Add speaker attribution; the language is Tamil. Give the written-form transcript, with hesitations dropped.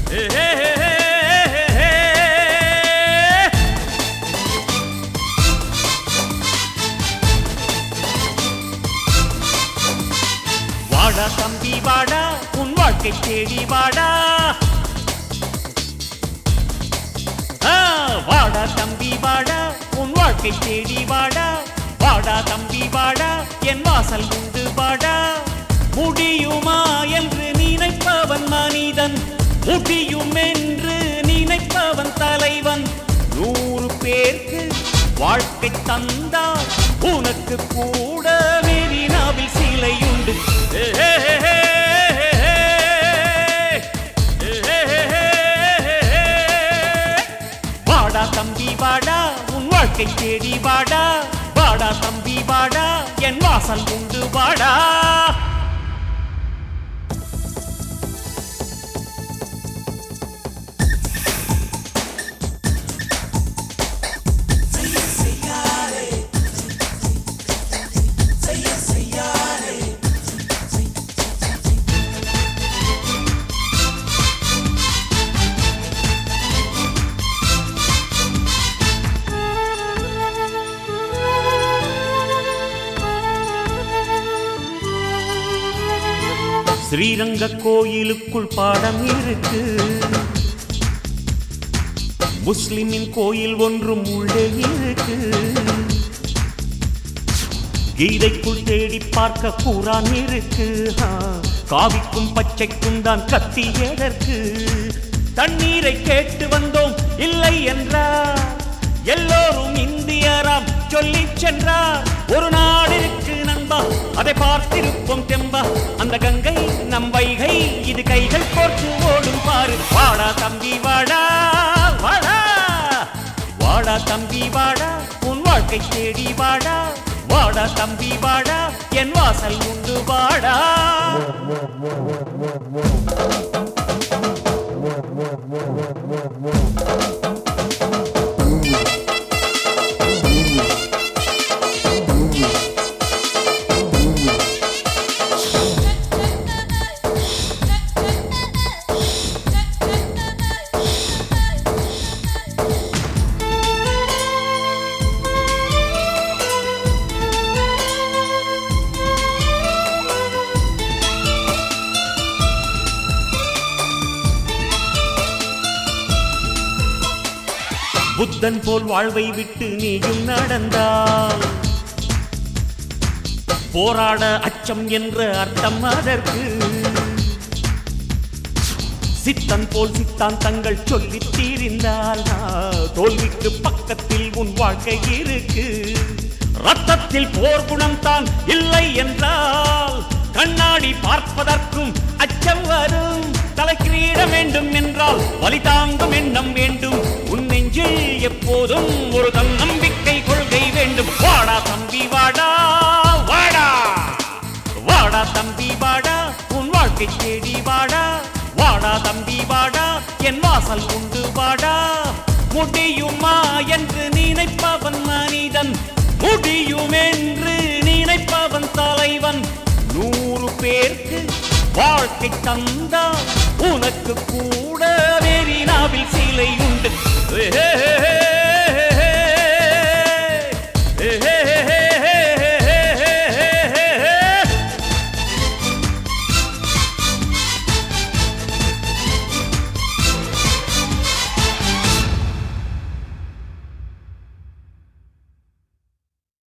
Speaker 1: வாடா தம்பி வாடா உன் வாழ்க்கை தேடி வாடா. வாடா தம்பி வாடா உன் வாழ்க்கை தேடி வாடா. வாடா தம்பி வாடா என் வாசல் உண்டு வாடா. முடியுமா என்று நினைப்பவன் மனிதன், முடியும் என்று நினைப்பவன் தலைவன். 100 பேருக்கு வாழ்க்கை தந்தால் உனக்கு கூட மெரினாவில் சிலை உண்டு. வாடா தம்பி வாடா உன் வாழ்க்கை தேடி வாடா. வாடா தம்பி வாடா என் வாசல் உண்டு வாடா. ஸ்ரீரங்க கோயிலுக்குள் பாடம் இருக்கு, முஸ்லிமின் கோயில் ஒன்றும் உள்ளே இருக்கு. கீதைக்குள் தேடி பார்க்க குரான் இருக்கு. காவிக்கும் பச்சைக்கும் தான் கத்தி எதற்கு? தண்ணீரை கேட்டு வந்தோம் இல்லை என்றார், எல்லோரும் இந்தியராம் சொல்லி சென்றார். ஒரு நாடு இருக்கு நண்பா, அதை பார்த்திருப்போம் தெம்பா. அந்த கங்கை நம் வைகை, இது கைகள் கோர்த்து ஓடும் பாரு. வாடா தம்பி வாடா வாடா. வாடா தம்பி வாடா உன் வாழ்க்கை தேடி வாடா. வாடா தம்பி வாடா என் வாசல் உண்டு வாடா. புத்தன் போல் வாழ்வை விட்டு நீயும் நடந்தால் போராட அச்சம் என்ற அர்த்தம் அதற்கு. சித்தன் போல் சித்தாந்தங்கள் சொல்லி தீர்ந்தால் தோல்விக்கு பக்கத்தில் உன் வாழ்க்கை இருக்கு. ரத்தத்தில் போர் குணம் தான் இல்லை என்றால் கண்ணாடி பார்ப்பதற்கும் அச்சம் வரும். தலைக்கிரீட வேண்டும் என்றால் வலி தாங்கும் எண்ணம் வேண்டும். உன் நெஞ்சில் எப்போதும் ஒரு தன்னம்பிக்கை கொள்கை வேண்டும். வாடா தம்பி வாடா வாடா. வாடா தம்பி வாடா உன் வாழ்க்கை தேடி வாடா. வாடா தம்பி வாடா என் வாசல் உண்டு வாடா. முடியுமா என்று நினைப்பவன் மனிதன், முடியும் என்று நினைப்பவன் தலைவன். 100 பேருக்கு வாழ்க்கை தந்தால் உனக்கு கூட மெரினாவில் சிலை உண்டு.